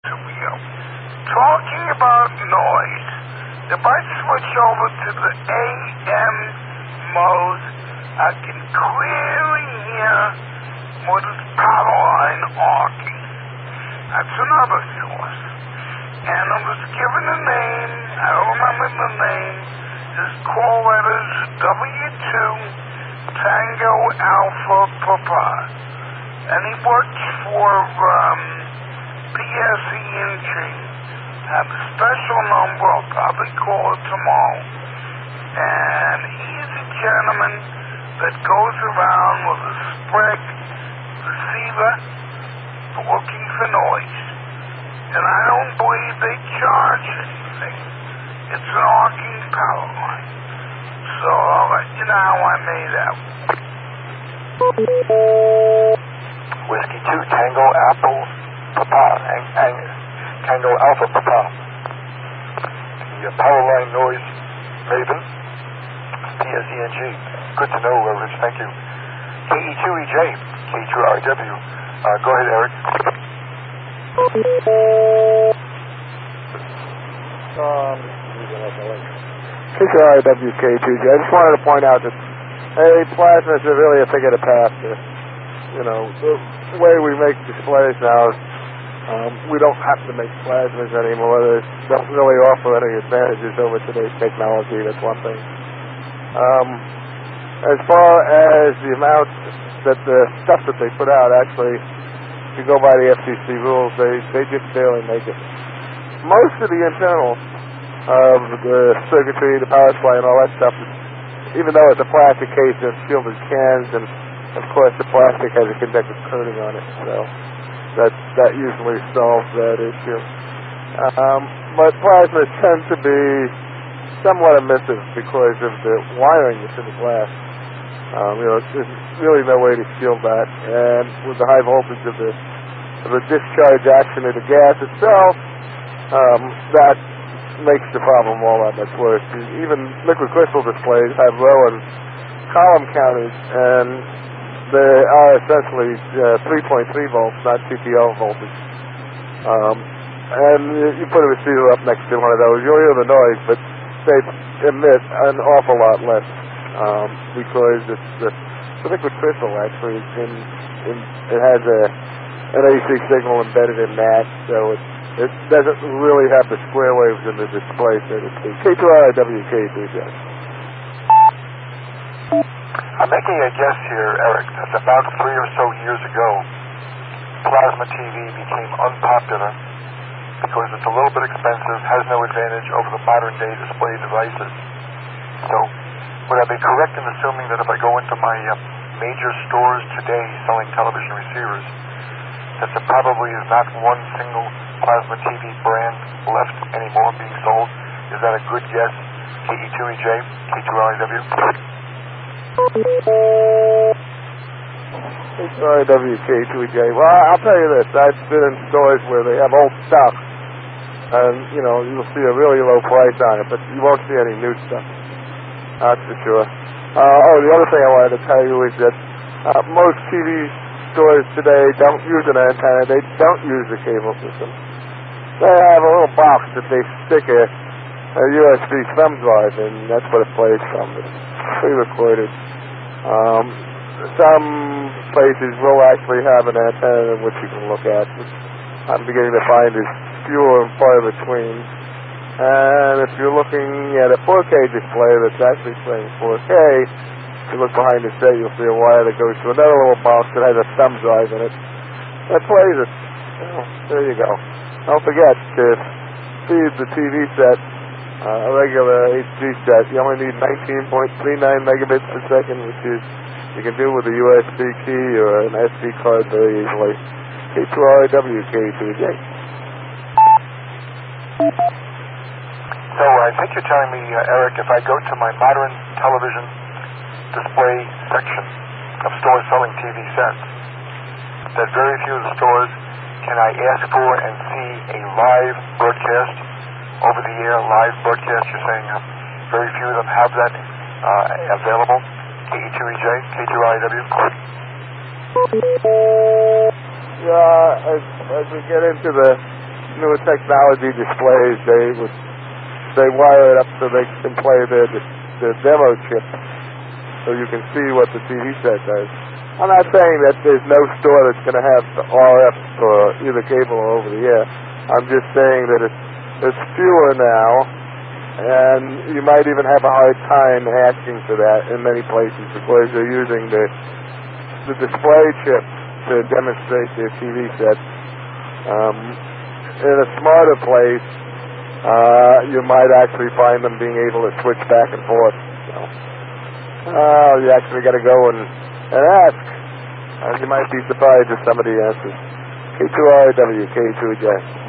Talking about noise, if I switch over to the AM mode, I can clearly hear what is power line arcing. That's another source. And I was given a name, I don't remember the name, it's call letters W2 Tango Alpha Papa. And he works for PSENG. Have a special number, I'll probably call it tomorrow. And he's a gentleman that goes around with a spread receiver looking for noise. And I don't believe they charge anything. It's an arcing power line. So I'll let you know how I made out. Whiskey 2 Tango Apple Papa and Tango Alpha Papa. The power line noise maven, PSENG. Good to know, Rich. Thank you. KE2EJ, K2RW. Go ahead, Eric. K2RW, K2J. I just wanted to point out that, plasmas are really a thing of the past. The way we make displays now, we don't have to make plasmas anymore. They don't really offer any advantages over today's technology. That's one thing. As far as the amount that the stuff that they put out, actually, if you go by the FCC rules, they just barely make it. Most of the internal of the circuitry, the power supply, and all that stuff, even though it's a plastic case and sealed in cans, and of course the plastic has a conductive coating on it, so that usually solves that issue. But plasmas tend to be somewhat emissive because of the wiring that's in the glass. There's really no way to shield that, and with the high voltage of the discharge action of the gas itself, that makes the problem all that much worse. Even liquid crystal displays have row and column counters, and they are essentially 3.3 volts, not TPO voltage. And you put a receiver up next to one of those, you'll hear the noise, but they emit an awful lot less because the liquid crystal actually it has an AC signal embedded in that, so it doesn't really have the square waves in the display, so to speak. K2RW, K2J. I'm making a guess here, Eric, that about 3 or so years ago, plasma TV became unpopular because it's a little bit expensive, has no advantage over the modern-day display devices. So, would I be correct in assuming that if I go into my major stores today selling television receivers, that there probably is not one single plasma TV brand left anymore being sold? Is that a good guess? KE2EJ, K2RW? K2RW, K2EJ. Well, I'll tell you this. I've been in stores where they have old stuff, and, you'll see a really low price on it, but you won't see any new stuff. That's for sure. The other thing I wanted to tell you is that most TV stores today don't use an antenna. They don't use the cable system. They have a little box that they stick a USB thumb drive in. That's what it plays from. It's pre-recorded. Some places will actually have an antenna which you can look at, which I'm beginning to find is fewer and far between. And if you're looking at a 4K display that's actually playing 4K, if you look behind the set, you'll see a wire that goes to another little box that has a thumb drive in it. That plays it. There you go. Don't forget to feed the TV set, a regular HD set. You only need 19.39 megabits per second, which is you can do with a USB key or an SD card very easily. K2RW, K2J. So I think you're telling me, Eric, if I go to my modern television display section of stores selling TV sets, that very few of the stores can I ask for and see a live broadcast, over-the-air live broadcast. You're saying very few of them have that available. KE2EJ, K2RW. Yeah, as we get into the newer technology displays, they wire it up so they can play their demo chip, so you can see what the TV set does. I'm not saying that there's no store that's going to have RF for either cable or over the air. I'm just saying that it's fewer now, and you might even have a hard time asking for that in many places because they're using the display chip to demonstrate their TV sets. In a smarter place, you might actually find them being able to switch back and forth. You actually got to go and ask. And you might be surprised if somebody answers. K2RW, K2J.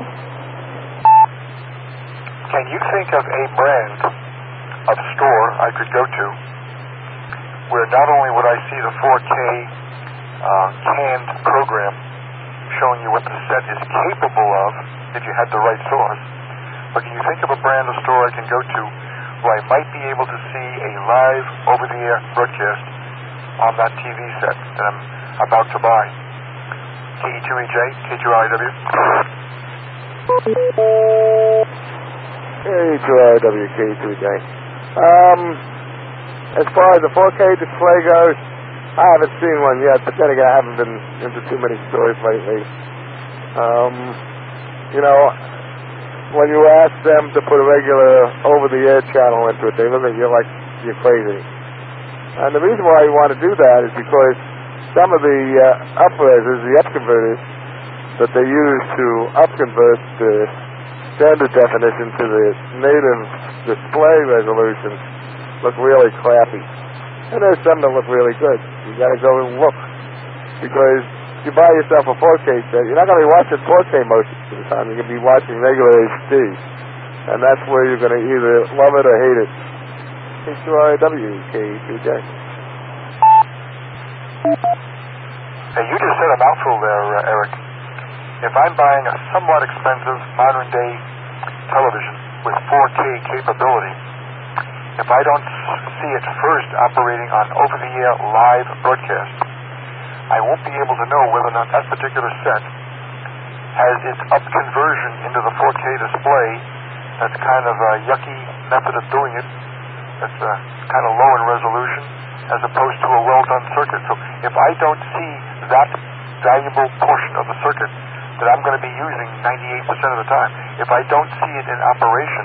Can you think of a brand of store I could go to where not only would I see the 4K canned program showing you what the set is capable of if you had the right source, but can you think of a brand of store I can go to where I might be able to see a live over-the-air broadcast on that TV set that I'm about to buy? KE2EJ, K2RW. K2RW, K2J. As far as the 4K display goes, I haven't seen one yet, but then again, I haven't been into too many stores lately. When you ask them to put a regular over-the-air channel into it, they look at you like you're crazy. And the reason why you want to do that is because some of the up-resers, the up-converters, that they use to up-convert the standard definition to the native display resolution look really crappy. And there's some that look really good. You got to go and look. Because if you buy yourself a 4K set, you're not going to be watching 4K most of the time. You're going to be watching regular HD. And that's where you're going to either love it or hate it. K2RW, K2J. Hey, you just said a mouthful there, Eric. If I'm buying a somewhat expensive modern-day television with 4K capability, if I don't see it first operating on over-the-air live broadcast, I won't be able to know whether or not that particular set has its up-conversion into the 4K display. That's kind of a yucky method of doing it. That's kind of low in resolution as opposed to a well-done circuit. So if I don't see that valuable portion of the circuit that I'm going to be using 98% of the time, if I don't see it in operation,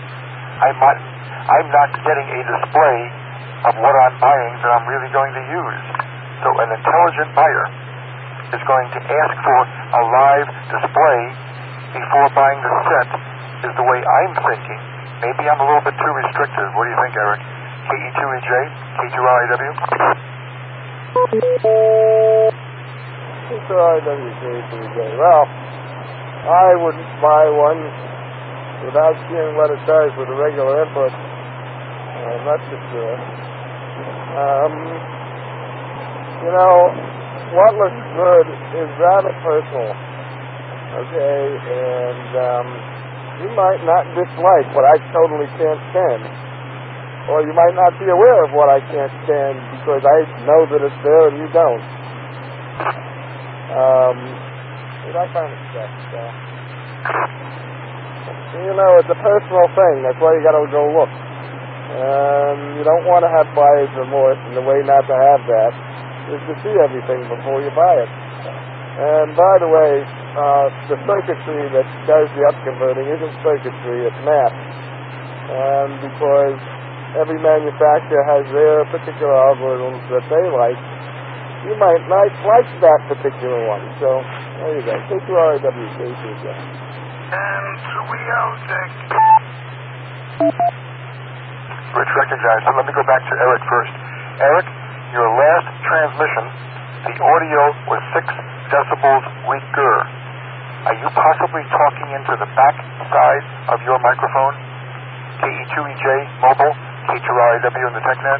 I'm not getting a display of what I'm buying that I'm really going to use. So an intelligent buyer is going to ask for a live display before buying the set, is the way I'm thinking. Maybe I'm a little bit too restrictive. What do you think, Eric? KE2EJ, K2RW? K2RW, K2J. Well, I wouldn't buy one without seeing what it does with a regular input. That's for sure. What looks good is rather personal. Okay, and you might not dislike what I totally can't stand. Or you might not be aware of what I can't stand because I know that it's there and you don't. That kind of stuff. It's a personal thing. That's why you got to go look. You don't want to have buyer's remorse, and the way not to have that is to see everything before you buy it. And by the way, the circuitry that does the up-converting isn't circuitry, it's math. And because every manufacturer has their particular algorithms that they like, you might not like that particular one. So, there you go. K2RW, K2J. And we out there. Rich recognized. So let me go back to Eric first. Eric, your last transmission, the audio was 6 decibels weaker. Are you possibly talking into the back side of your microphone? KE2EJ mobile, K2RW in the TechNet.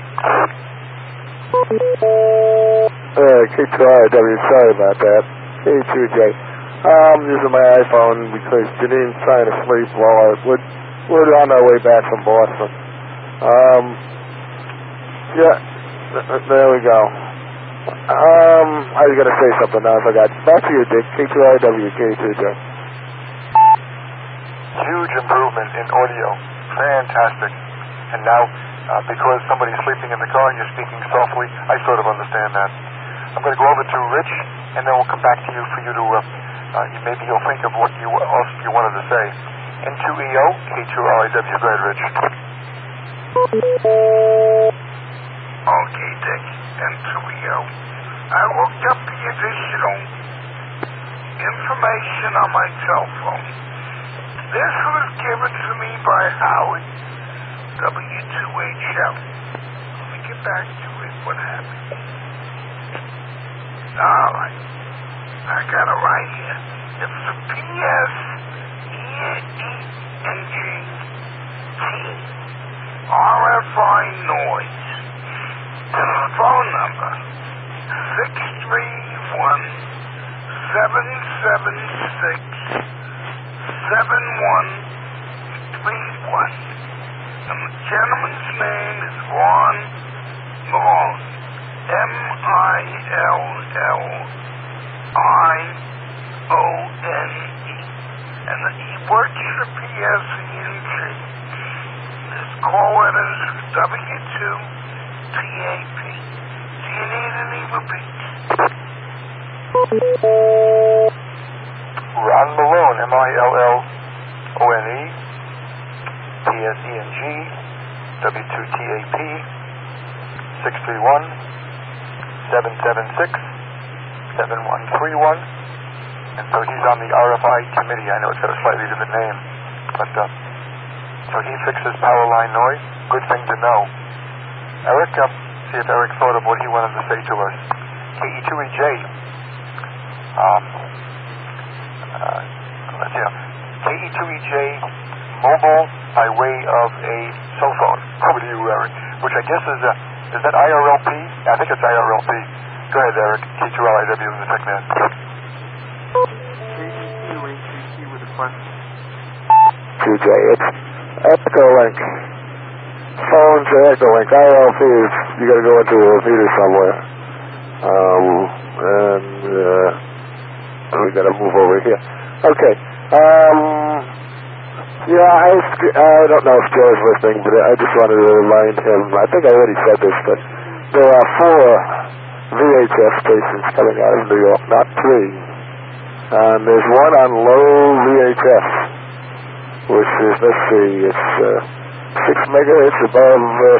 K2RW, sorry about that. K2J. I'm using my iPhone because Janine's trying to sleep while we're on our way back from Boston. There we go. I was going to say something now, I forgot. Back to you, Dick. K2RW, K2J. Huge improvement in audio. Fantastic. And now, because somebody's sleeping in the car and you're speaking softly, I sort of understand that. I'm going to go over to Rich, and then we'll come back to you for you to, maybe you'll think of what else you wanted to say. N2EO, K2RIW. Go ahead, Rich. Okay, Dick. N2EO. I looked up the additional information on my cell phone. This was given to me by Howard, W2HL. Let me get back to it. What happened? All right. I got it right here. It's the PSENGT RFI noise. Phone number 631-776-7131. And the gentleman's name is Ron Malone. M-I-L-L-I-O-N-E. And he works for PSENG. His call letters are W2TAP. Do you need any repeats? Ron Malone, M-I-L-L-O-N-E, PSENG, W2TAP, 631-776-7131. And so he's on the RFI committee. I know it's got a slightly different name, but so he fixes power line noise. Good thing to know. Eric, see if Eric thought of what he wanted to say to us. KE2EJ. Let's see. KE2EJ mobile by way of a cell phone. Over to you, Eric. Which I guess is that IRLP? I think it's IRLP. Go ahead, Eric. K2LIW in the TechNet. KE2HCC with a question. TJ, it's Echolink. Phones are Echolink. IRLPs, you got to go into a meter somewhere. We got to move over here. Okay. Yeah, I don't know if Joe's listening, but I just wanted to remind him. I think I already said this, but there are 4 VHF stations coming out of New York, not 3. There's one on low VHF, which is, let's see, it's 6 megahertz above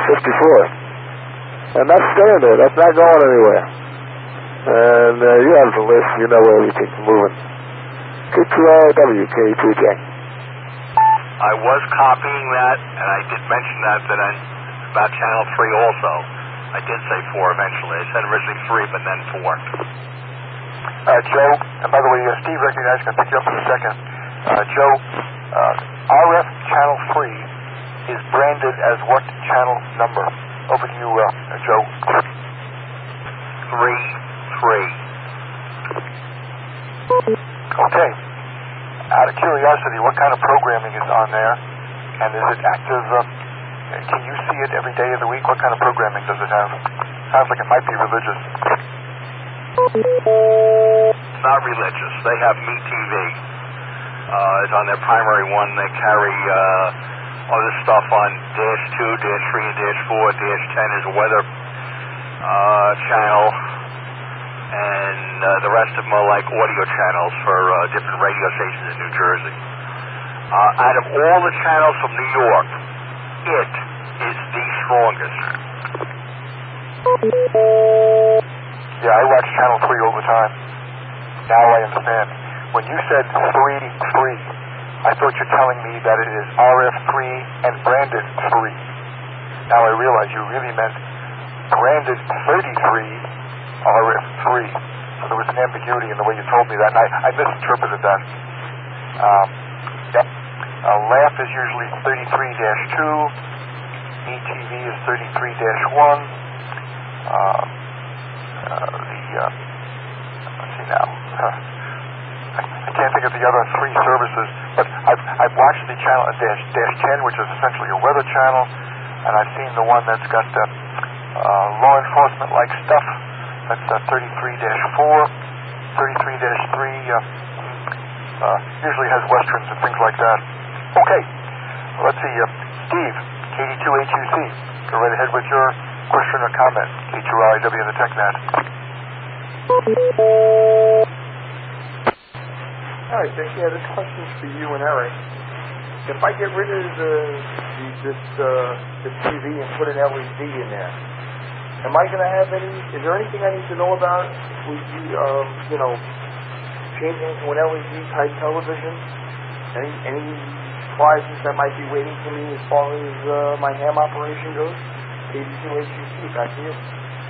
54. And that's staying there. That's not going anywhere. And you have the list. You know where everything's moving. K2RW, K2J. I was copying that, and I did mention that about Channel 3 also. I did say 4 eventually. I said originally 3, but then 4. Joe, and by the way, Steve recognized, I'm going to pick you up in a second. Joe, RF Channel 3 is branded as what channel number? Over to you, Joe. 3. Okay. Out of curiosity, what kind of programming is on there? And is it active? Can you see it every day of the week? What kind of programming does it have? Sounds like it might be religious. It's not religious. They have MeTV. It's on their primary one. They carry other stuff on Dash 2, Dash 3, and Dash 4. Dash 10 is a weather channel. And the rest of them are like audio channels for different radio stations in New Jersey. Out of all the channels from New York, it is the strongest. Yeah, I watch Channel 3 all the time. Now I understand. When you said 3, I thought you're telling me that it is RF3 and branded 3. Now I realize you really meant branded 33 RF3. So there was an ambiguity in the way you told me that, and I misinterpreted that. LAF is usually 33-2. ETV is 33-1. Let's see now. I can't think of the other 3 services, but I've watched the channel Dash 10, which is essentially a weather channel, and I've seen the one that's got law enforcement-like stuff. That's 33-4, 33-3, usually has westerns and things like that. Okay. Let's see. Steve, KD2HUC. Go right ahead with your question or comment. K2RIW in the TechNet. All right, Dick. Yeah, this question's for you and Eric. If I get rid of the TV and put an LED in there, am I going to have any? Is there anything I need to know about with the, changing to an LED type television? Any surprises that might be waiting for me as far as my ham operation goes? KD2HUC, back to you.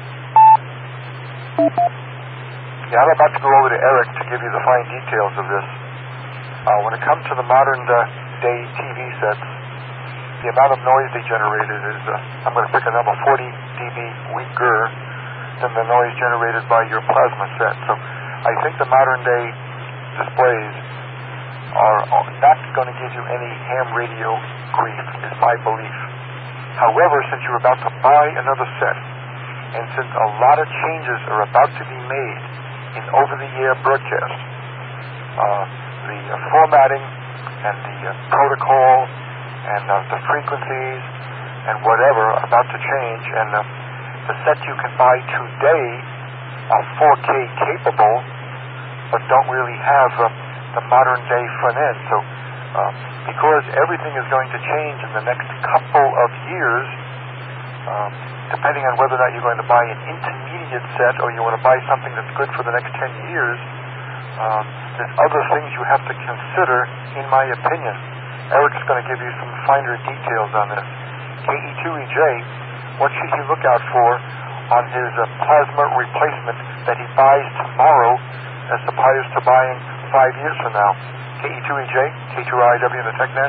Yeah, I'm about to go over to Eric to give you the fine details of this. When it comes to the modern day TV sets, the amount of noise they generated is, I'm going to pick a number, 40 dB weaker than the noise generated by your plasma set. So I think the modern day displays are not going to give you any ham radio grief, is my belief. However, since you're about to buy another set, and since a lot of changes are about to be made in over-the-air broadcast, the formatting and the protocol and the frequencies and whatever are about to change, and the sets you can buy today are 4K capable, but don't really have the modern day front end. So because everything is going to change in the next couple of years, depending on whether or not you're going to buy an intermediate set or you want to buy something that's good for the next 10 years, there's other things you have to consider, in my opinion. Eric's going to give you some finer details on this. KE2EJ, what should he look out for on his plasma replacement that he buys tomorrow as opposed to buying 5 years from now? KE2EJ, K2RIW in the TechNet.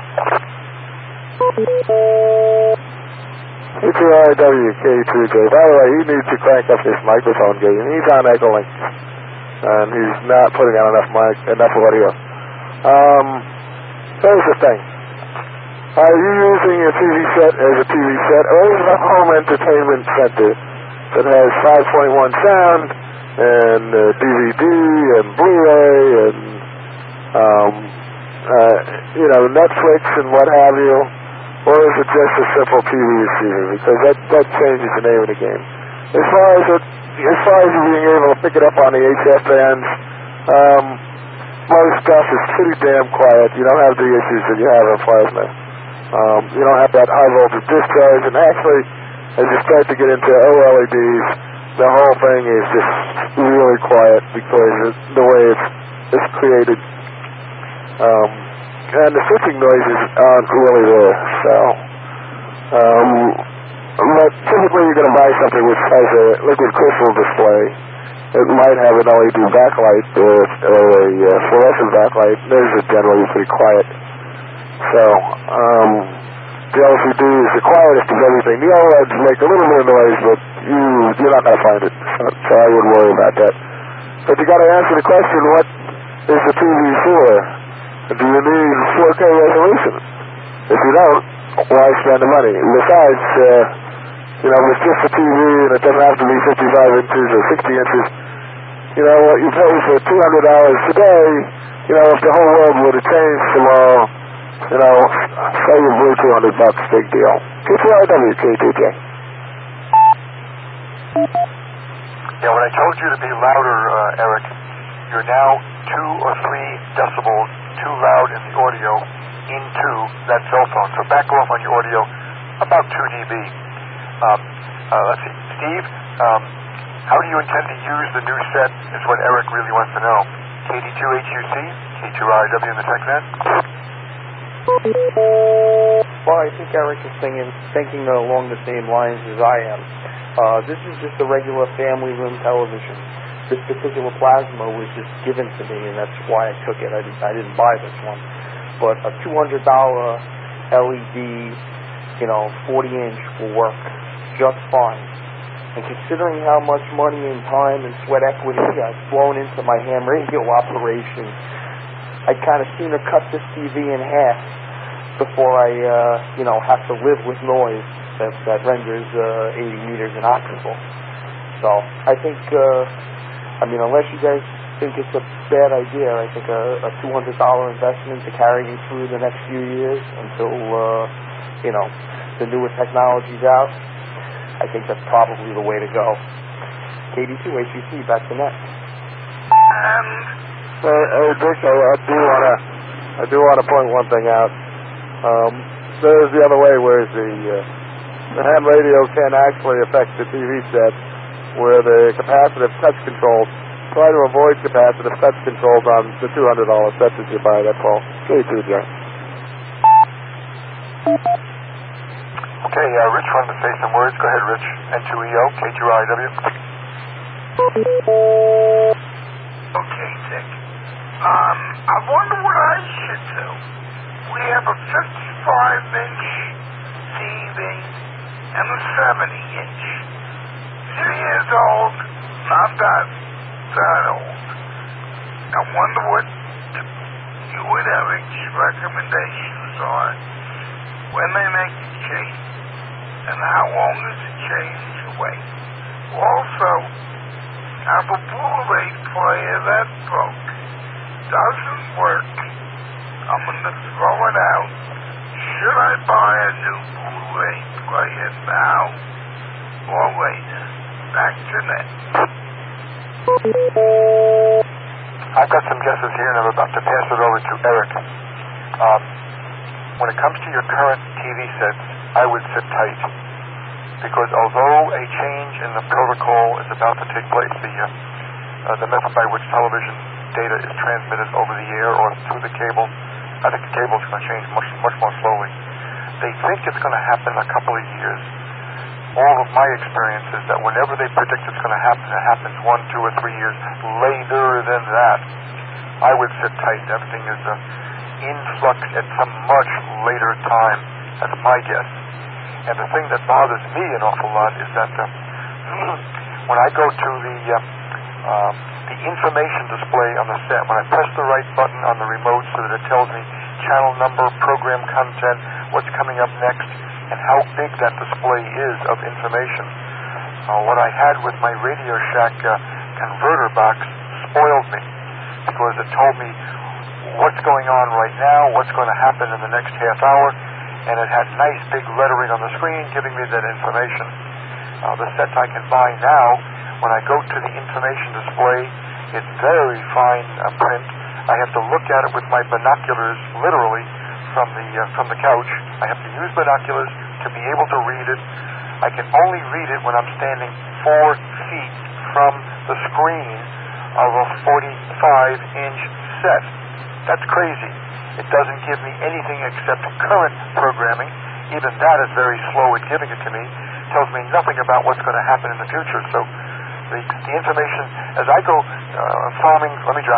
K2RIW, K2EJ. By the way, he needs to crank up his microphone gain. He's on Echolink, and he's not putting out enough audio. Here's the thing. Are you using a TV set as a TV set, or is it a home entertainment center that has 5.1 sound and DVD and Blu-ray and Netflix and what have you, or is it just a simple TV receiver? Because that changes the name of the game. As far as you being able to pick it up on the HF bands, most stuff is pretty damn quiet. You don't have the issues that you have in plasma. You don't have that high voltage discharge, and actually, as you start to get into OLEDs, the whole thing is just really quiet because of the way it's created. And the switching noises aren't really there. So, but typically you're going to buy something which has a liquid crystal display. It might have an LED backlight or a fluorescent backlight. Those are generally pretty quiet. So, the LCD is the quietest of everything. The OLEDs make a little bit of noise, but you're not going to find it. So I wouldn't worry about that. But you got to answer the question: what is the TV for? Do you need 4K resolution? If you don't, why spend the money? Besides, if it's just a TV and it doesn't have to be 55 inches or 60 inches, what you pay for $200 today, if the whole world would have changed tomorrow, say you blew $200, big deal. K2RIW, K2J. Yeah, when I told you to be louder, Eric, you're now 2 or 3 decibels too loud in the audio into that cell phone. So back off on your audio about 2 dB. Let's see. Steve, how do you intend to use the new set is what Eric really wants to know. KD2HUC, K2RIW in the TechNet. Well, I think Eric is thinking along the same lines as I am. This is just a regular family room television. This particular plasma was just given to me, and that's why I took it. I didn't buy this one. But a $200 LED, 40-inch will work just fine. And considering how much money and time and sweat equity I've flown into my ham radio operation, I'd kind of sooner cut this TV in half before I, have to live with noise that renders 80 meters inoperable. So I think, unless you guys think it's a bad idea. I think a $200 investment to carry me through the next few years until, the newer technology's out, I think that's probably the way to go. KD2 HCC, back to net. Dick, I do want to point one thing out. There's the other way, where the ham radio can actually affect the TV set, where the capacitive touch controls. Try to avoid capacitive touch controls on the $200 set that you buy. That's all. K2, John. Okay, Rich wanted to say some words. Go ahead, Rich. N2EO, K2RIW. Okay, Dick. I wonder what I should do. We have a 55-inch TV and a 70-inch. 3 years old, not that old. I wonder what you and Eric's recommendations are when they make the change, and how long is the change away. Also, I have a Blu-ray player that broke. Doesn't work. I'm going to throw it out. Should I buy a new Blu-ray player now or later? Back to net. I've got some guesses here, and I'm about to pass it over to Eric. When it comes to your current TV sets, I would sit tight, because although a change in the protocol is about to take place, the method by which television data is transmitted over the air or through the cable, I think the cable is going to change much more slowly. They think it's going to happen in a couple of years. All of my experience is that whenever they predict it's going to happen, it happens 1, 2, or 3 years later than that. I would sit tight. Everything is in flux at some much later time. That's my guess. And the thing that bothers me an awful lot is that when I go to the information display on the set, when I press the right button on the remote so that it tells me channel number, program content, what's coming up next, and how big that display is of information. What I had with my Radio Shack converter box spoiled me, because it told me what's going on right now, what's going to happen in the next half hour, and it had nice big lettering on the screen giving me that information. The sets I can buy now, when I go to the information display, it's very fine print. I have to look at it with my binoculars, literally, from the couch. I have to use binoculars to be able to read it. I can only read it when I'm standing 4 feet from the screen of a 45-inch set. That's crazy. It doesn't give me anything except current programming. Even that is very slow at giving it to me. It tells me nothing about what's going to happen in the future. So the information, as I go farming, let me drop.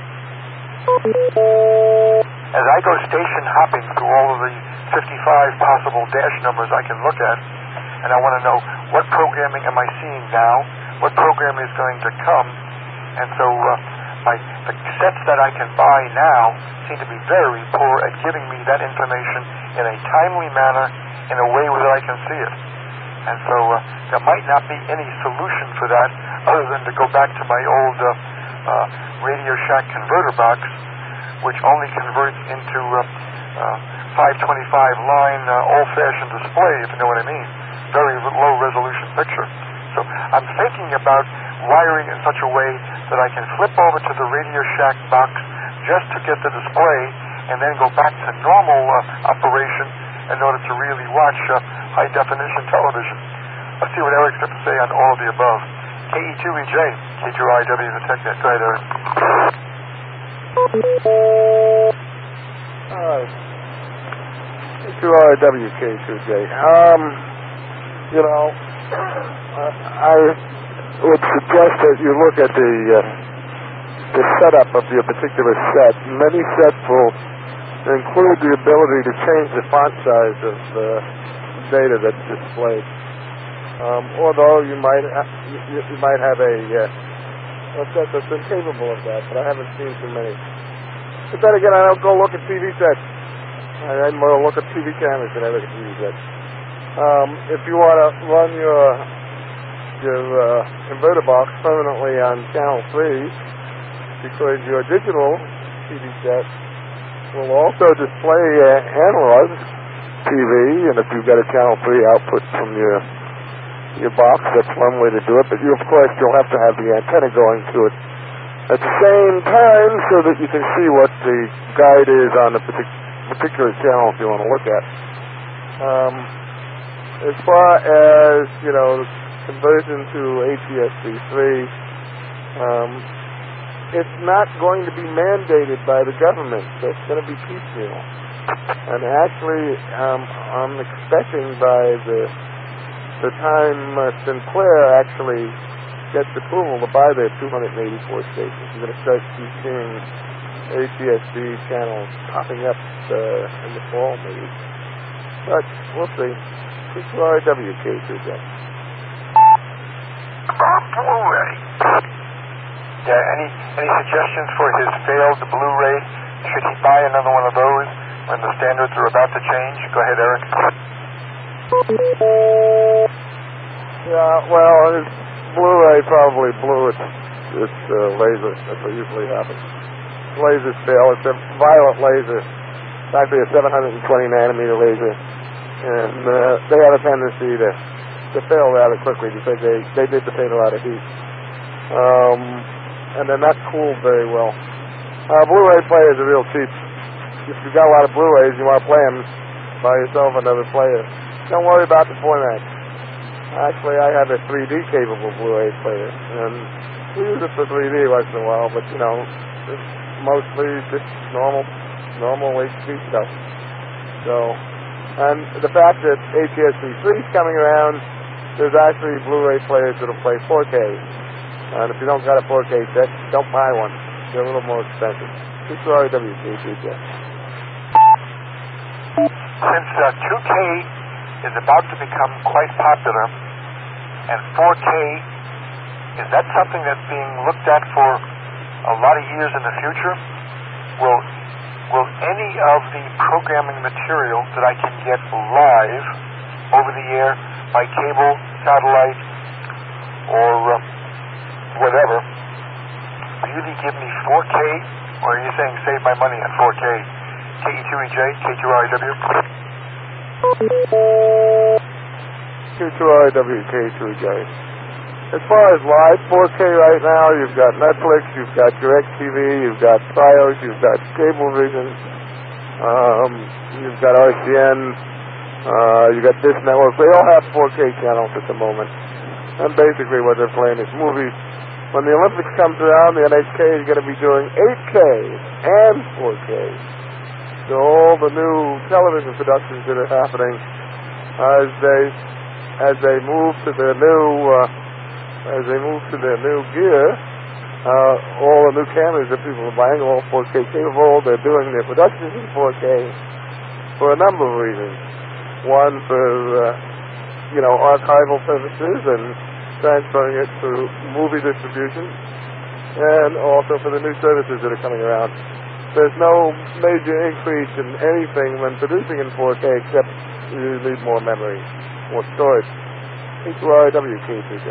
As I go station hopping through all of the 55 possible dash numbers I can look at, and I want to know what programming am I seeing now, what program is going to come, and so the sets that I can buy now seem to be very poor at giving me that information in a timely manner, in a way that I can see it. And so there might not be any solution for that other than to go back to my old Radio Shack converter box, which only converts into 525 line old-fashioned display, if you know what I mean. Very low resolution picture. So I'm thinking about wiring in such a way that I can flip over to the Radio Shack box just to get the display, and then go back to normal operation in order to really watch high-definition television. Let's see what Eric's got to say on all of the above. KE2EJ, K2IW, the TechNet. Go ahead, Eric. K2RW, K2J. I would suggest that you look at the setup of your particular set. Many sets will include the ability to change the font size of the data that's displayed. Although you might have a set that's incapable of that, but I haven't seen too many. But then again, I don't go look at TV sets. I more look at TV cameras than I look at TV sets. If you want to run your converter box permanently on channel 3, because your digital TV set will also display analog TV, and if you've got a Channel 3 output from your box, that's one way to do it. But of course, you'll have to have the antenna going to it at the same time so that you can see what the guide is on the particular channel if you want to look at. As far as, conversion to ATSC3, it's not going to be mandated by the government. It's going to be piecemeal. And actually, I'm expecting by the time Sinclair actually gets approval to buy their 284 stations, you're going to start seeing ATSC channels popping up in the fall, maybe. But we'll see. K2RW, K2J. Blu-ray. Yeah, any suggestions for his failed Blu-ray? Should he buy another one of those when the standards are about to change? Go ahead, Eric. Yeah, well, his Blu-ray probably blew its laser. That's what usually happens. Lasers fail. It's a violet laser. It's actually a 720 nanometer laser, and they have a tendency to fail rather quickly because they dissipate a lot of heat. And they're not cooled very well. Blu-ray players are real cheap. If you've got a lot of Blu-rays, you want to play them, buy yourself another player. Don't worry about the format. Actually, I have a 3D capable Blu-ray player, and we use it for 3D once in a while, but it's mostly just normal HD stuff. So, and the fact that ATSC3 is coming around, there's actually Blu-ray players that'll play 4K. And if you don't got a 4K set, don't buy one. They're a little more expensive. K2RW, K2J. Since 2K is about to become quite popular, and 4K, is that something that's being looked at for a lot of years in the future? Will any of the programming material that I can get live over the air by cable, satellite, or whatever, really give me 4K, or are you saying save my money on 4K? KE2EJ, K2RW. K2RW, K2J. As far as live 4K right now, you've got Netflix, you've got DirecTV, you've got Fios, you've got Cablevision, you've got RCN, you've got Dish Network. They all have 4K channels at the moment. And basically what they're playing is movies. When the Olympics comes around, the NHK is going to be doing 8K and 4K. So all the new television productions that are happening as they move to their new gear, all the new cameras that people are buying are all 4K capable. They're doing their productions in 4K for a number of reasons. One, for archival purposes and transferring it to movie distribution, and also for the new services that are coming around. There's no major increase in anything when producing in 4K except you need more memory, more storage. K2RW, K2J.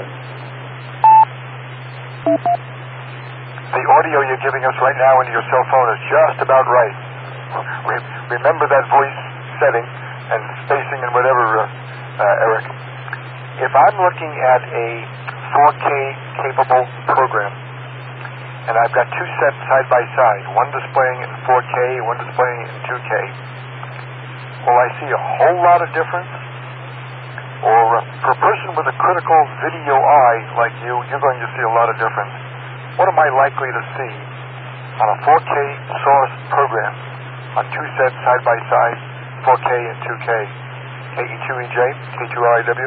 The audio you're giving us right now into your cell phone is just about right. Remember that voice setting and spacing and whatever, Eric. If I'm looking at a 4K capable program, and I've got two sets side by side, one displaying it in 4K, one displaying it in 2K, will I see a whole lot of difference? Or for a person with a critical video eye like you're going to see a lot of difference. What am I likely to see on a 4K source program on two sets side by side, 4K and 2K? KE2EJ, K2RW.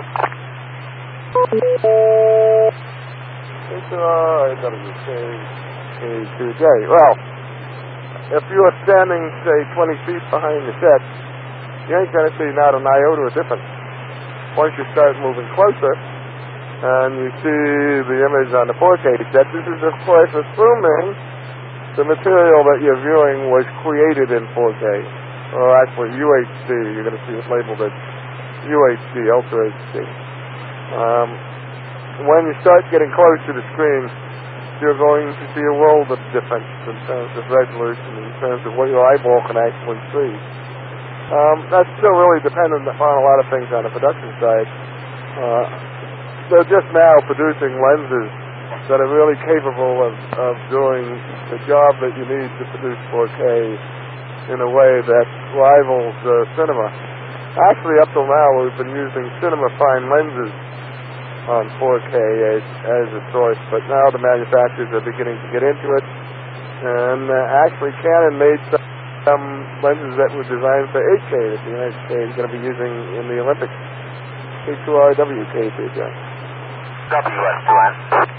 K2RW, K2J. Well, if you're standing, say, 20 feet behind the set, you ain't going to see not an iota of difference. Once you start moving closer, and you see the image on the 4K set, this is, of course, assuming the material that you're viewing was created in 4K, or actually UHD. You're going to see it labeled as UHD, Ultra HD. When you start getting close to the screen, you're going to see a world of difference in terms of resolution, in terms of what your eyeball can actually see. That's still really dependent upon a lot of things on the production side. They're just now producing lenses that are really capable of doing the job that you need to produce 4K in a way that rivals cinema. Actually, up till now, we've been using cinema fine lenses on 4K as a source, but now the manufacturers are beginning to get into it, and actually Canon made some lenses that were designed for 8K that the United States is going to be using in the Olympics. K2RW, K2J. WS2N.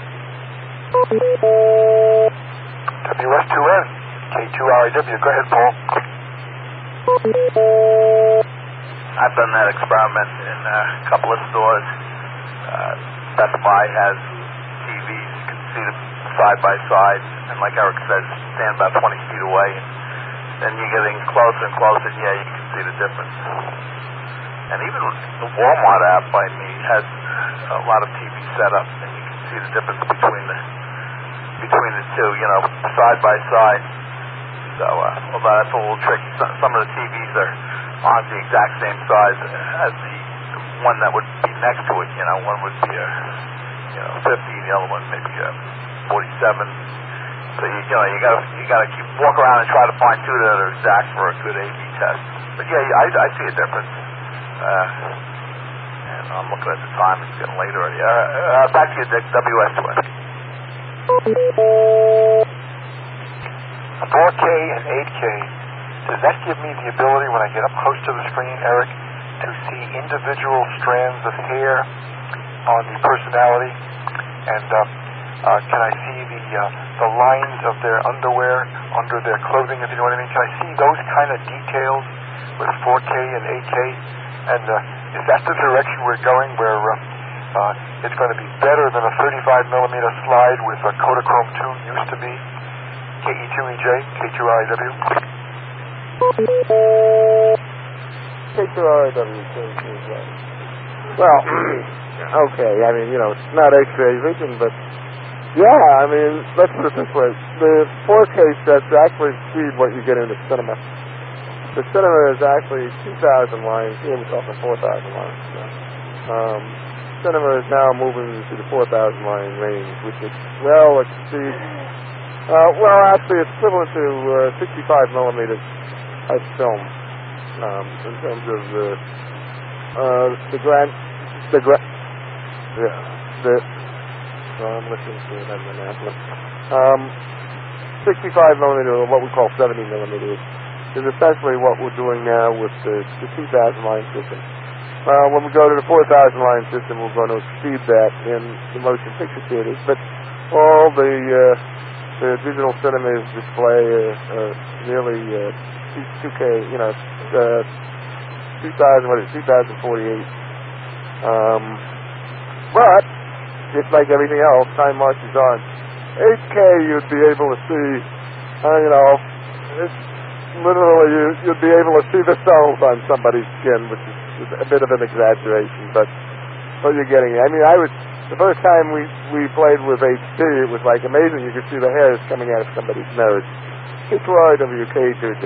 WS2N, K2RW. Go ahead, Paul. I've done that experiment in a couple of stores. Best Buy has TVs. You can see them side by side, and like Eric says, stand about 20 feet away. Then you're getting closer and closer, and yeah, you can see the difference. And even the Walmart app by me has a lot of TV setup, and you can see the difference between the two, you know, side by side. So, although that's a little tricky. Some of the TVs aren't the exact same size as the one that would be next to it. You know, one would be 50, the other one maybe 47. So you gotta keep walk around and try to find two that are exact for a good A/B test. But yeah, I see a difference. And I'm looking at the time; it's getting later already. Back to you, Dick. WS2N. 4K and 8K. Does that give me the ability, when I get up close to the screen, Eric, to see individual strands of hair on the personality? And can I see the lines of their underwear under their clothing, if you know what I mean? Can I see those kind of details with 4K and 8K? And is that the direction we're going, where it's going to be better than a 35mm slide with a Kodachrome 2 used to be? KE2EJ, K2RW. K2RW, K2EJ. Well, okay, I mean, it's not X-ray vision, but yeah, I mean, let's put it this way. The 4K sets actually exceed what you get in the cinema. The cinema is actually 2,000 lines. Here we're talking 4,000 lines. Cinema is now moving to the 4,000 line range, which exceeds. Actually, it's equivalent to 65mm of film in terms of I'm listening to another announcement. 65mm, or what we call 70mm, is essentially what we're doing now with the 2,000 line system. When we go to the 4,000 line system, we're going to exceed that in the motion picture theaters, but all the digital cinemas display nearly 2K, 2048. But just like everything else, time marches on. 8K, you'd be able to see, it's literally you'd be able to see the cells on somebody's skin, which is a bit of an exaggeration, but what you're getting. I mean, the first time we played with HD, it was like amazing. You could see the hairs coming out of somebody's nose. K2RW, K2J.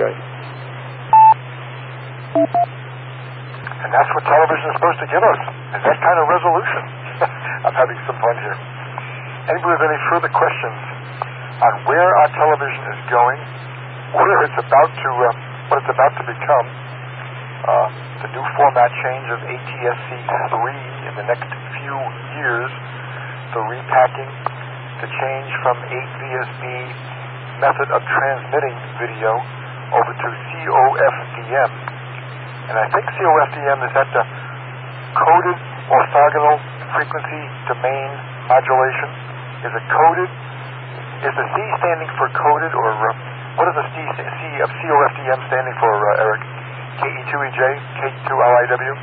And that's what television is supposed to give us, is that kind of resolution. I'm having some fun here. Anybody with any further questions on where our television is going, where it's about to, what it's about to become, the new format change of ATSC 3 in the next few years, the repacking, the change from 8VSB method of transmitting video over to COFDM. And I think COFDM is at the coded orthogonal frequency domain modulation. Is it coded? Is the C standing for coded, or what is the C of COFDM standing for, Eric? KE2EJ, K2RIW?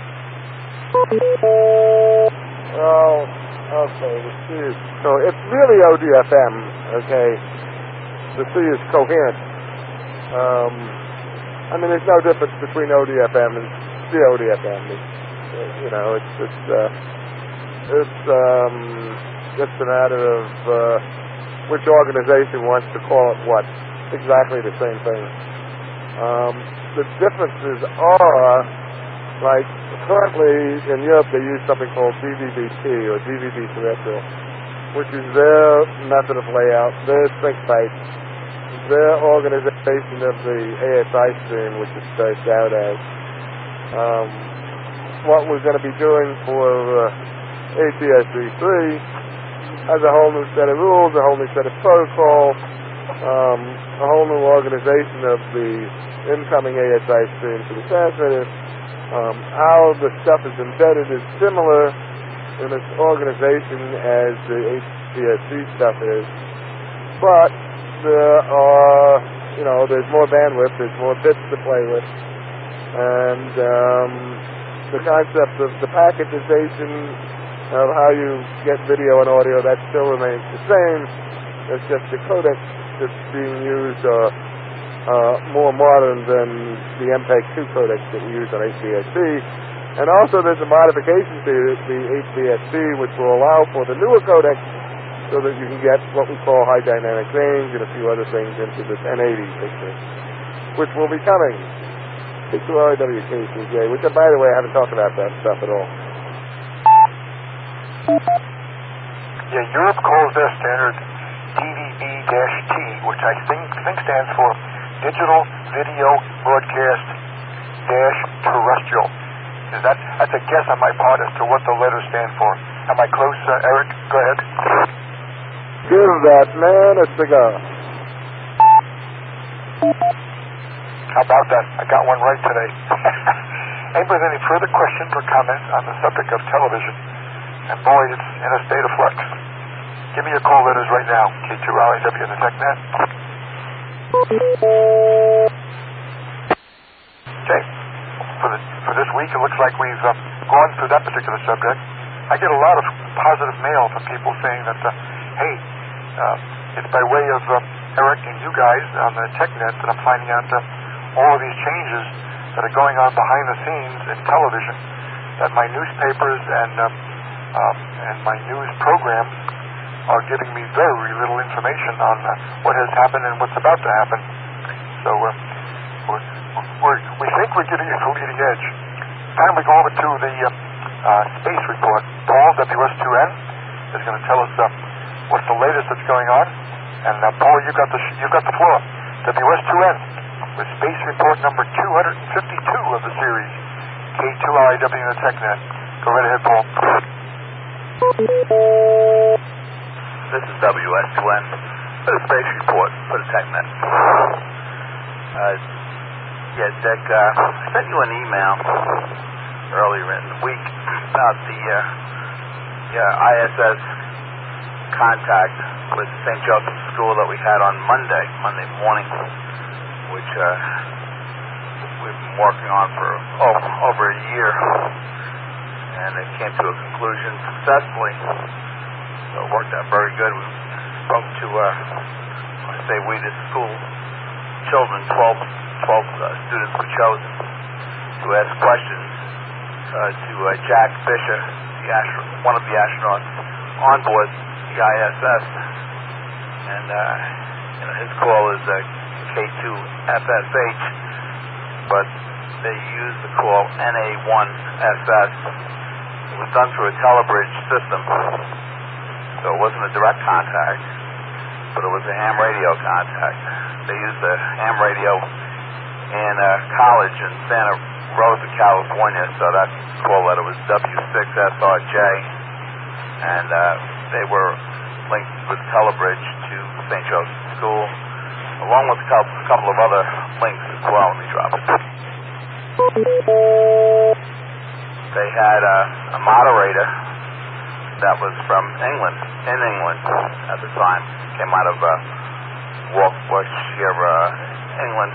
Well, okay, the C is, so it's really ODFM, okay? The C is coherent. I mean, there's no difference between ODFM and CODFM. It's just a matter of which organization wants to call it what. Exactly the same thing. The differences are, like, currently in Europe they use something called DVB-T, or DVD terrestrial, which is their method of layout, their sync type, their organization of the ASI stream, which it starts out as. What we're going to be doing for ATSC3 has a whole new set of rules, a whole new set of protocol, a whole new organization of the incoming ASI stream to the transmitter. How the stuff is embedded is similar in its organization as the HTSC stuff is, but there are, there's more bandwidth, there's more bits to play with, and the concept of the packetization of how you get video and audio, that still remains the same. It's just the codecs that's being used are more modern than the MPEG-2 codecs that we use on HDSC. And also there's a modification to the HDSC which will allow for the newer codecs so that you can get what we call high dynamic range and a few other things into the 1080 picture, which will be coming. K2RWKCJ, which, by the way, I haven't talked about that stuff at all. Yeah, Europe calls their standard DVB-T, which I think stands for Digital Video Broadcast Terrestrial. That's a guess on my part as to what the letters stand for. Am I close, Eric? Go ahead. Give that man a cigar. How about that? I got one right today. Anybody with any further questions or comments on the subject of television? And boy, it's in a state of flux. Give me your call letters right now. K2RIW in the TechNet. Okay. For this week, it looks like we've gone through that particular subject. I get a lot of positive mail from people saying that, hey, it's by way of Eric and you guys on the TechNet that I'm finding out all of these changes that are going on behind the scenes in television, that my newspapers and my news programs are giving me very little information on what has happened and what's about to happen. So we think we're giving you the leading edge. Time we go over to the space report. Paul, WS2N, is going to tell us what's the latest that's going on. And Paul, you've got the floor. WS2N with space report number 252 of the series. K2RIW in the TechNet. Go right ahead, Paul. This is WS2N for the space report for the TechNet. Yeah, Dick, I sent you an email earlier in the week about the ISS contact with St. Joseph's School that we had on Monday morning, which we've been working on for over a year, and it came to a conclusion successfully. So it worked out very good. We spoke to, the school children, 12 students were chosen to ask questions to Jack Fisher, one of the astronauts on board the ISS, and his call is K2FSH, but they use the call NA1SS. It was done through a telebridge system, so it wasn't a direct contact, but it was a ham radio contact. They used the ham radio in a college in Santa Rosa, California, so that call letter was W6SRJ, and they were linked with telebridge to St. Joseph's School, along with a couple of other links as well. Let me drop it. They had a moderator that was from England, at the time, came out of Warwickshire, England,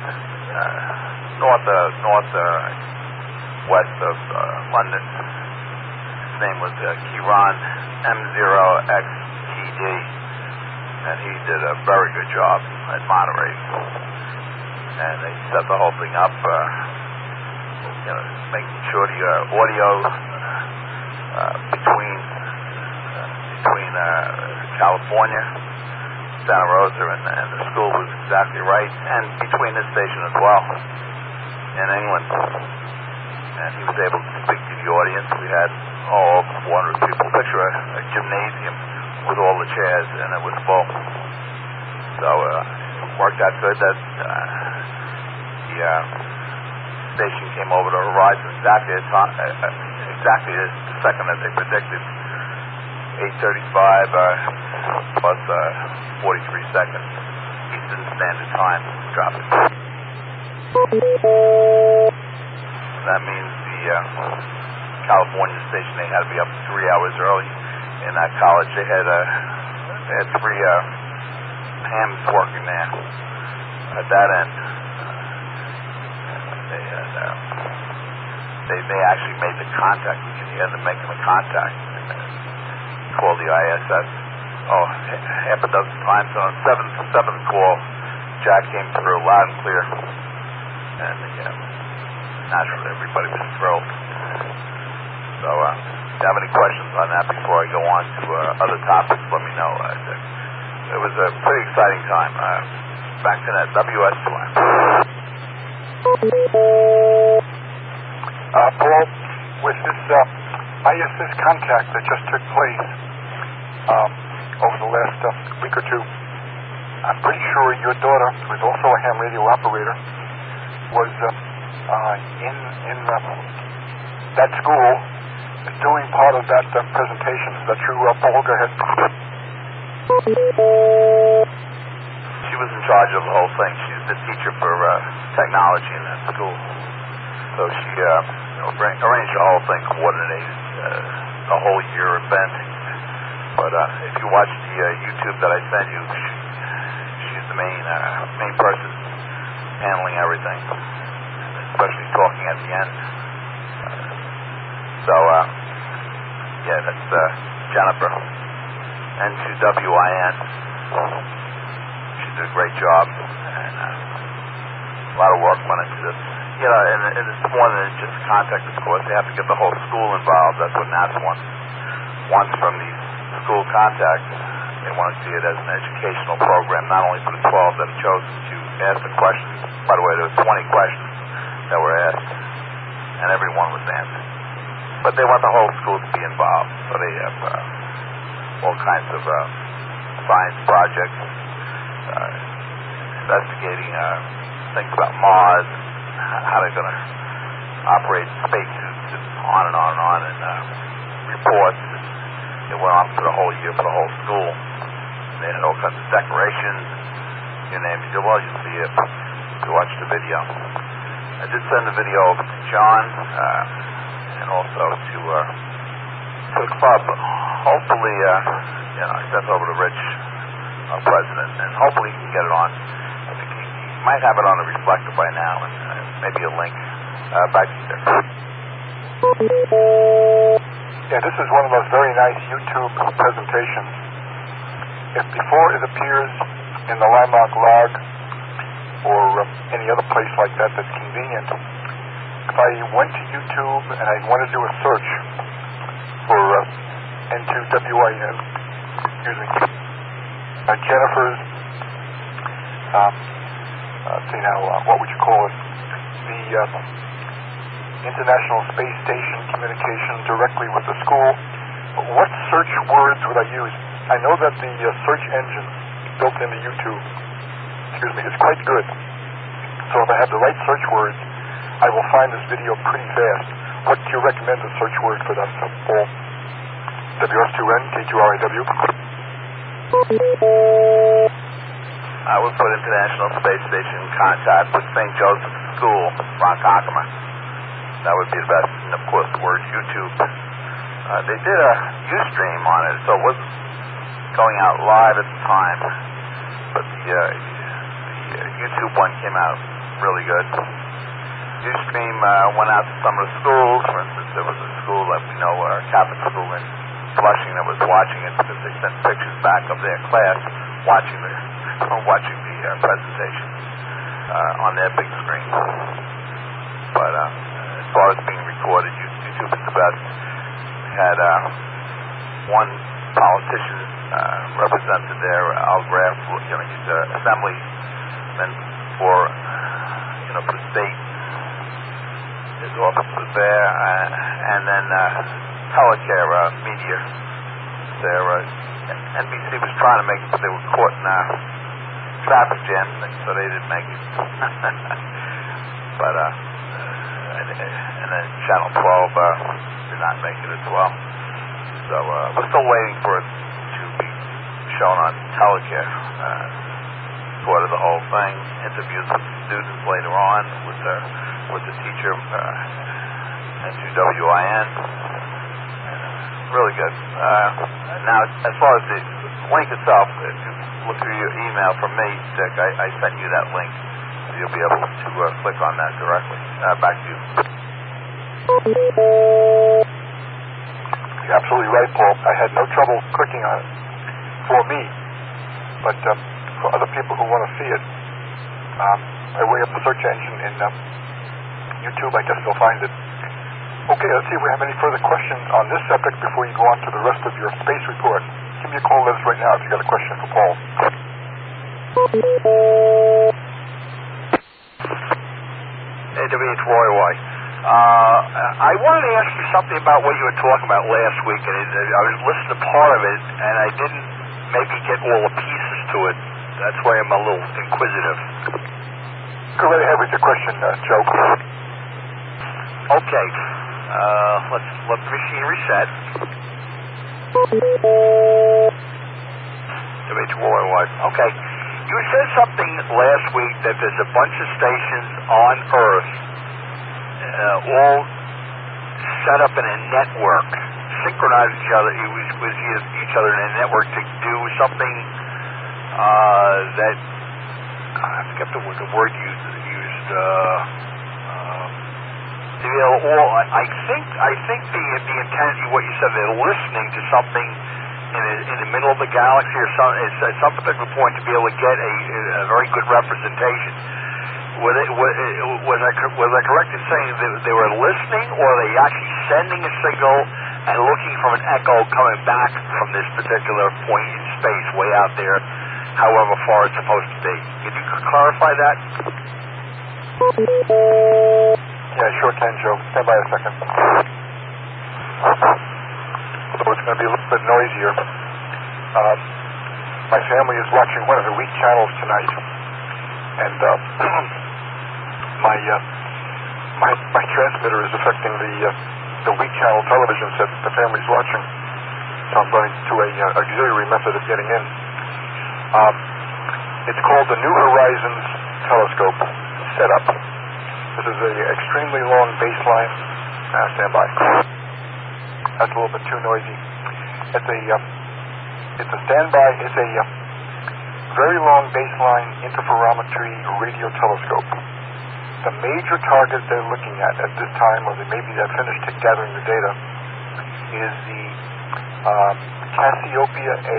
west of London. His name was Kieran M0XTD, and he did a very good job at moderating. And they set the whole thing up, making sure the audio between California Santa Rosa, and the school was exactly right, and between this station as well in England. And he was able to speak to the audience. We had over 400 people. Picture a gymnasium with all the chairs, and it was full. So it worked out good that the station came over the horizon exactly the second that they predicted. 8:35 plus 43 seconds Eastern Standard Time dropping. That means the California station, they had to be up 3 hours early. In that college, they had 3 hams working there at that end. They actually made the contact. You can hear them making the contact. Called the ISS. Oh, half a dozen times. On the seventh call, Jack came through loud and clear. And naturally, everybody was thrilled. So, if you have any questions on that before I go on to other topics, let me know. It was a pretty exciting time. Back to that WS2M. Paul, with this ISS contact that just took place over the last week or two, I'm pretty sure your daughter, who is also a ham radio operator, was in that school doing part of that presentation. Is that true, Paul? Go ahead. She was in charge of the whole thing. She's the teacher for technology in that school. So she arranged the whole thing, coordinated the whole year event. But if you watch the YouTube that I sent you, she's the main person handling everything, especially talking at the end. That's Jennifer, N2WIN. She did a great job, and a lot of work went into this. And it's more than just contact, of course. They have to get the whole school involved. That's what NASA wants from these school contacts. They want to see it as an educational program, not only for the 12 that are chosen to ask the questions. By the way, there were 20 questions that were asked, and every one was answered. But they want the whole school to be involved. So they have all kinds of science projects, investigating things about Mars, how they're going to operate spacesuits, and on and on and on, and reports. It went on for the whole year for the whole school. They had all kinds of decorations, you name it. Well, you'll see it if you watch the video. I did send the video over to John and also to the club. Hopefully, I sent over to Rich, our president, and hopefully he can get it on. I think he might have it on the reflector by now, and maybe a link. Back to you there. Yeah, this is one of those very nice YouTube presentations. If before it appears in the Landmark Log or any other place like that that's convenient, if I went to YouTube and I wanted to do a search for N2WIN, Jennifer's, what would you call it? The International Space Station communication directly with the school. What search words would I use? I know that the search engine built into YouTube, is quite good. So if I have the right search words, I will find this video pretty fast. What do you recommend the search word for that, Paul? WS2N, KQRIW? I would put International Space Station in contact with St. Joseph's School, Ronkonkoma. That would be the best. And, of course, the word YouTube. They did a Ustream on it, so it wasn't going out live at the time. But the YouTube one came out really good. Ustream went out to some of the schools. For instance, there was a school that we know, a Catholic school in Flushing, that was watching it because they sent pictures back of their class watching the presentation on their big screen. But as far as being recorded, YouTube is the best. We had one politician represented there. Al Graff, he's an assemblyman for the state. His office was there, and then Telecare Media there. NBC was trying to make it, but they were caught in traffic jam, so they didn't make it. But and then Channel 12 did not make it as well. So we're still waiting for it to be shown on Telecare. Sort of the whole thing. Interviews with students later on with the teacher at WIN. Really good. Now, as far as the link itself, if you look through your email from me, Dick, I sent you that link. So you'll be able to click on that directly. Back to you. You're absolutely right, Paul. I had no trouble clicking on it for me, but for other people who want to see it, by way of the search engine in YouTube, I guess they'll find it. Okay, let's see if we have any further questions on this subject before you go on to the rest of your space report. Give me a call, Liz, right now if you've got a question for Paul. Hey, W.H. Roy White. I wanted to ask you something about what you were talking about last week, and I was listening to part of it, and I didn't maybe get all the pieces to it. That's why I'm a little inquisitive. Go right ahead with your question, Joe. Okay. Let's let the machine reset. W.H. Roy White. Okay. You said something last week that there's a bunch of stations on Earth all set up in a network, synchronize each other with each other in a network to do something that I forget the word used. I think the intent, what you said, they're listening to something in the middle of the galaxy or at some particular point to be able to get a very good representation. Was I correct in saying that they were listening, or are they actually sending a signal and looking from an echo coming back from this particular point in space, way out there, however far it's supposed to be? Can you clarify that? Yeah, sure can, Joe. Stand by a second. So it's going to be a little bit noisier. My family is watching one of the weak channels tonight, and my transmitter is affecting the weak channel television set that the family's watching. So I'm going to a auxiliary method of getting in. It's called the New Horizons Telescope setup. This is an extremely long baseline. Stand by. That's a little bit too noisy. It's a standby. It's a very long baseline interferometry radio telescope. The major target they're looking at this time, or they maybe they're finished gathering the data, is the Cassiopeia A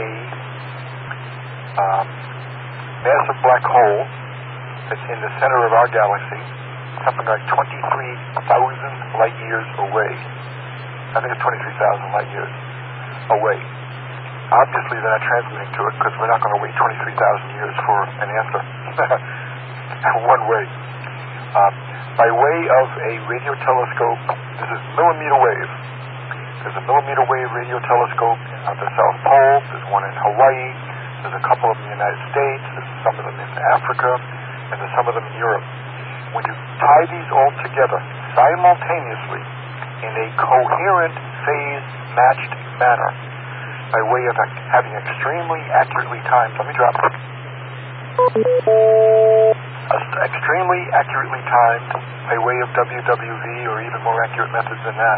massive black hole that's in the center of our galaxy, something like 23,000 light years away. I think it's 23,000 light years away. Obviously, they're not transmitting to it because we're not going to wait 23,000 years for an answer. One way. By way of a radio telescope, this is millimeter wave. There's a millimeter wave radio telescope at the South Pole. There's one in Hawaii. There's a couple of them in the United States. There's some of them in Africa. And there's some of them in Europe. When you tie these all together simultaneously in a coherent phase-matched manner, by way of having extremely accurately timed, let me drop it. Extremely accurately timed by way of WWV or even more accurate methods than that.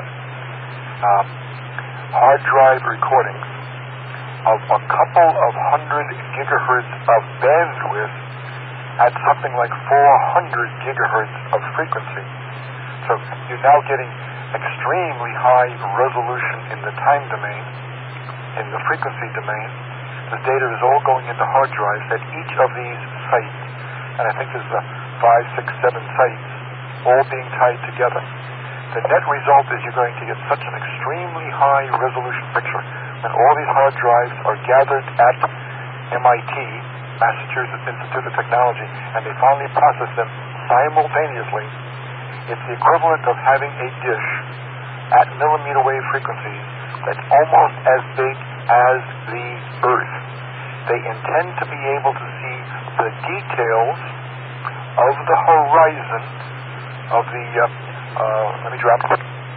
Hard drive recordings of a couple of 100 gigahertz of bandwidth at something like 400 gigahertz of frequency. So you're now getting extremely high resolution in the time domain, in the frequency domain. The data is all going into hard drives at each of these sites, and I think there's 5, 6, 7 sites all being tied together. The net result is you're going to get such an extremely high resolution picture when all these hard drives are gathered at MIT, Massachusetts Institute of Technology, and they finally processed them simultaneously. It's the equivalent of having a dish at millimeter wave frequencies that's almost as big as the Earth. They intend to be able to see the details of the horizon of the, let me drop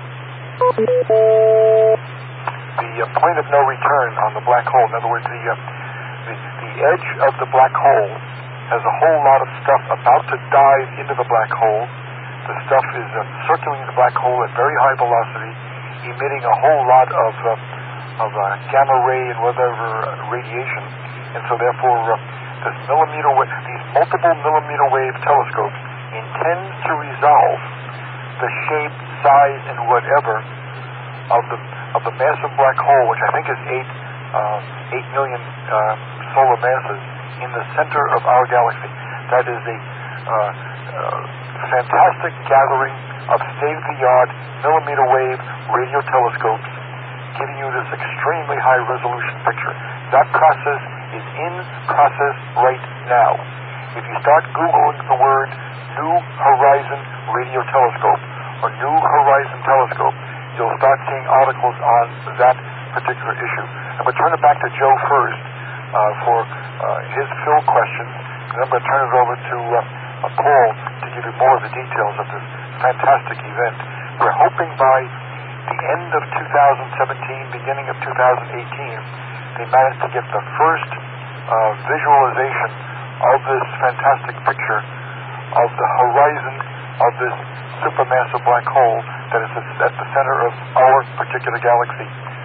the point of no return on the black hole. In other words, the edge of the black hole has a whole lot of stuff about to dive into the black hole. The stuff is circling the black hole at very high velocity, emitting a whole lot of gamma ray and whatever radiation. And so therefore, these multiple millimeter wave telescopes intend to resolve the shape, size, and whatever of the massive black hole, which I think is 8 million solar masses in the center of our galaxy. That is a fantastic gathering of state-of-the-art millimeter wave radio telescopes, giving you this extremely high resolution picture. That process is in process right now. If you start Googling the word New Horizon Radio Telescope or New Horizon Telescope, you'll start seeing articles on that particular issue. I'm going to turn it back to Joe first for his fill questions, and I'm going to turn it over to Paul to give you more of the details of this fantastic event. We're hoping by the end of 2017, beginning of 2018, they managed to get the first visualization of this fantastic picture of the horizon of this supermassive black hole that is at the center of our particular galaxy.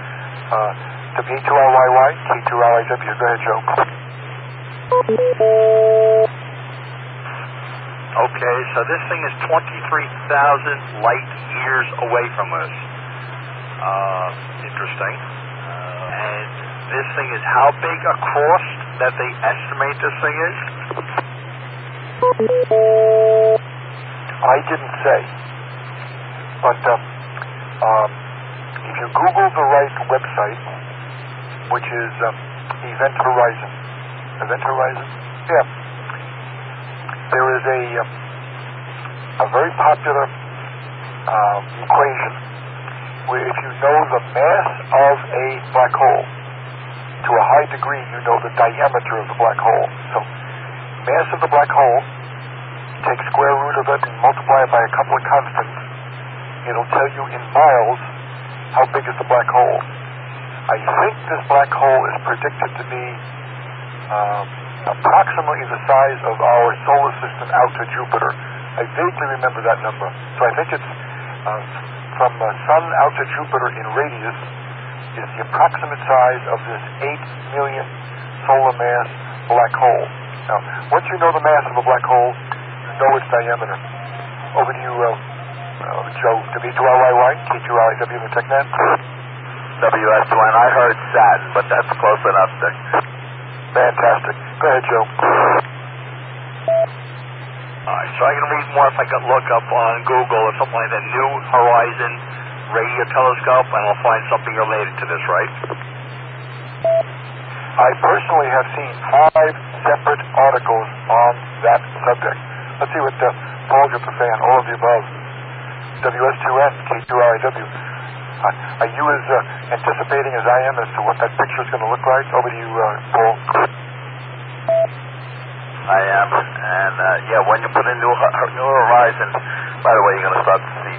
W2RYY, K2RIW. Go ahead, Joe. Okay, so this thing is 23,000 light years away from us. Interesting. And this thing is how big across that they estimate this thing is? I didn't say. But if you Google the right website, which is Event Horizon. Event Horizon? Yeah. There is a very popular equation where if you know the mass of a black hole, to a high degree you know the diameter of the black hole. So mass of the black hole, take square root of it and multiply it by a couple of constants. It'll tell you in miles how big is the black hole. I think this black hole is predicted to be approximately the size of our solar system out to Jupiter. I vaguely remember that number. So I think it's from the Sun out to Jupiter in radius is the approximate size of this 8 million solar mass black hole. Now, once you know the mass of a black hole, you know its diameter. Over to you, Joe, W2RYY, K2RIW, the TechNet. WS2N, I heard Saturn, but that's close enough, Dick. Fantastic. Go ahead, Joe. Alright, so I can read more if I could look up on Google or something like that, New Horizon Radio Telescope, and I'll find something related to this, right? I personally have seen 5 separate articles on that subject. Let's see what Paul got to say on all of the above. WS2N, K2RIW. Are you as anticipating as I am as to what that picture is going to look like? Over to you, Paul. I am, and yeah, when you put in New Horizon, by the way, you're going to start to see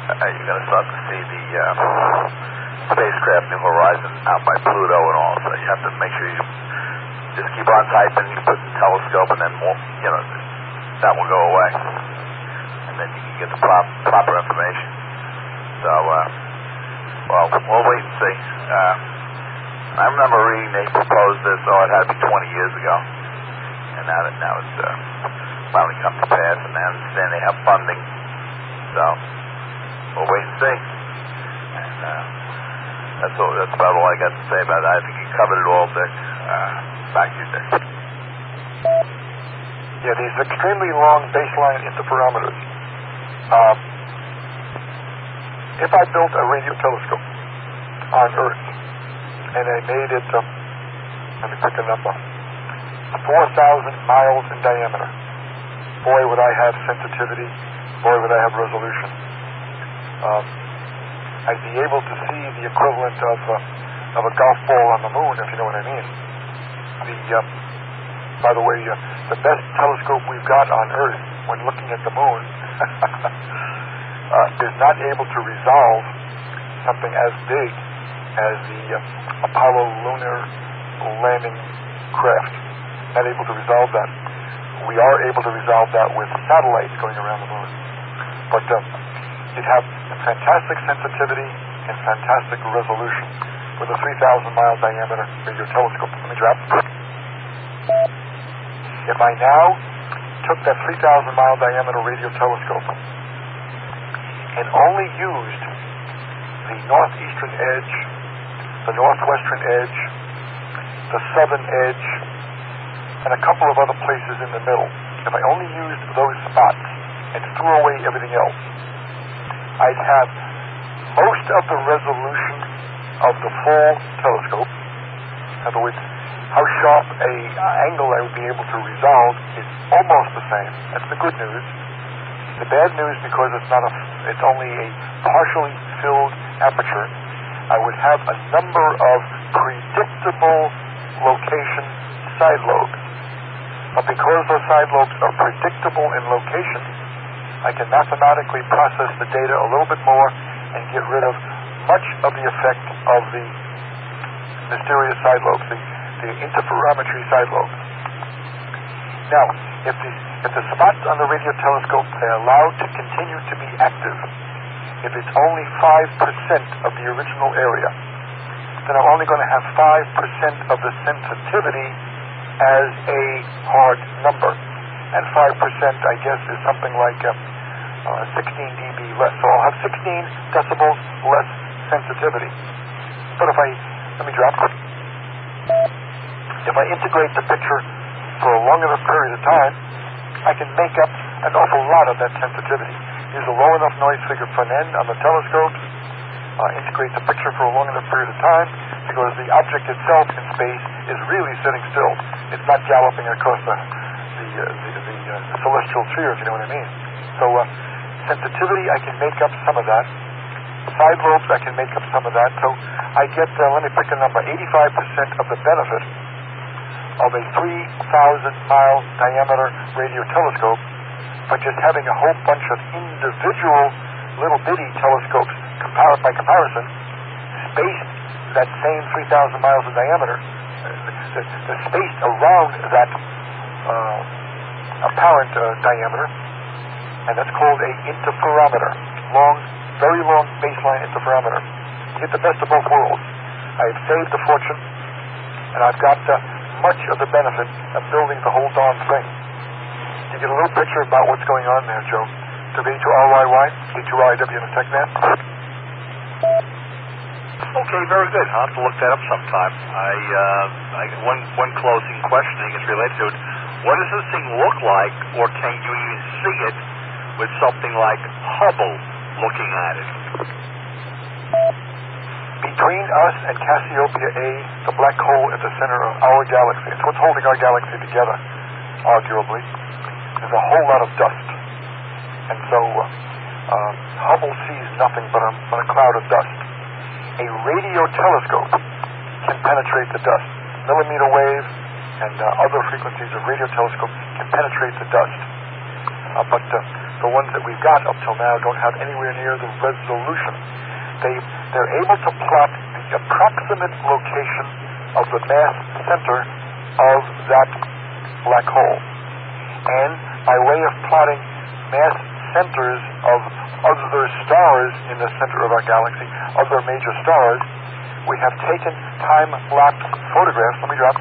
the spacecraft New Horizon out by Pluto and all. So you have to make sure you just keep on typing. You put the telescope, and then more, that will go away, and then you can get the proper information. So, well, we'll wait and see. I remember reading they proposed this. It had to be 20 years ago. And now it's finally come to pass, and I understand they have funding. So we'll wait and see. And that's about all I got to say about it. I think you covered it all, Dick. Back to you, Dick. Yeah, these extremely long baseline interferometers. If I built a radio telescope on Earth and I made it, let me pick a number, 4,000 miles in diameter. Boy, would I have sensitivity. Boy, would I have resolution. I'd be able to see the equivalent of a golf ball on the moon, if you know what I mean. By the way, the best telescope we've got on Earth when looking at the moon is not able to resolve something as big as the Apollo lunar landing craft. Not able to resolve that. We are able to resolve that with satellites going around the moon. But you'd have fantastic sensitivity and fantastic resolution with a 3,000-mile diameter radio telescope. Let me drop. If I now took that 3,000-mile diameter radio telescope and only used the northeastern edge, the northwestern edge, the southern edge, and a couple of other places in the middle, if I only used those spots and threw away everything else, I'd have most of the resolution of the full telescope. In other words, how sharp a angle I would be able to resolve is almost the same. That's the good news. The bad news, because it's only a partially filled aperture, I would have a number of predictable location side lobes. But because those side lobes are predictable in location, I can mathematically process the data a little bit more and get rid of much of the effect of the mysterious side lobes, the interferometry side lobes. Now, if the spots on the radio telescope are allowed to continue to be active, if it's only 5% of the original area, then I'm only going to have 5% of the sensitivity as a hard number. And 5%, I guess, is something like 16 dB less. So I'll have 16 decibels less sensitivity. But let me drop. If I integrate the picture for a long enough period of time, I can make up an awful lot of that sensitivity. Use a low enough noise figure front end on the telescopes, integrate the picture for a long enough period of time, because the object itself in space is really sitting still. It's not galloping across the celestial sphere, if you know what I mean. So sensitivity, I can make up some of that. Side lobes, I can make up some of that. So I get, let me pick a number, 85% of the benefit of a 3,000-mile diameter radio telescope by just having a whole bunch of individual little bitty telescopes by comparison, spaced that same 3,000 miles in diameter, the space around that apparent diameter, and that's called a interferometer. Very long baseline interferometer. You get the best of both worlds. I've saved a fortune, and I've got much of the benefit of building the whole darn thing. You get a little picture about what's going on there, Joe. W-H-O-R-Y-Y, H-O-R-I-W in the TechNet. Okay, very good. I'll have to look that up sometime. One closing question I think is related to it. What does this thing look like, or can you even see it with something like Hubble looking at it? Between us and Cassiopeia A, the black hole at the center of our galaxy, it's what's holding our galaxy together, arguably, there's a whole lot of dust. And so Hubble sees nothing but a cloud of dust. A radio telescope can penetrate the dust. Millimeter wave and other frequencies of radio telescopes can penetrate the dust. But the ones that we've got up till now don't have anywhere near the resolution. They're able to plot the approximate location of the mass center of that black hole. And by way of plotting mass centers of other stars in the center of our galaxy, other major stars, we have taken time-lapse photographs. Let me drop.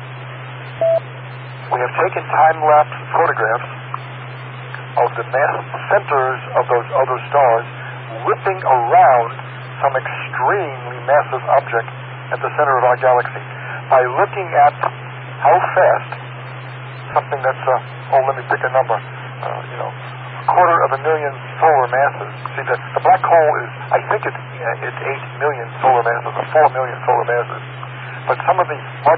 We have taken time-lapse photographs of the mass centers of those other stars whipping around some extremely massive object at the center of our galaxy. By looking at how fast something that's, let me pick a number, 250,000 solar masses. See, the black hole is, I think it's 8 million solar masses or 4 million solar masses. But some of the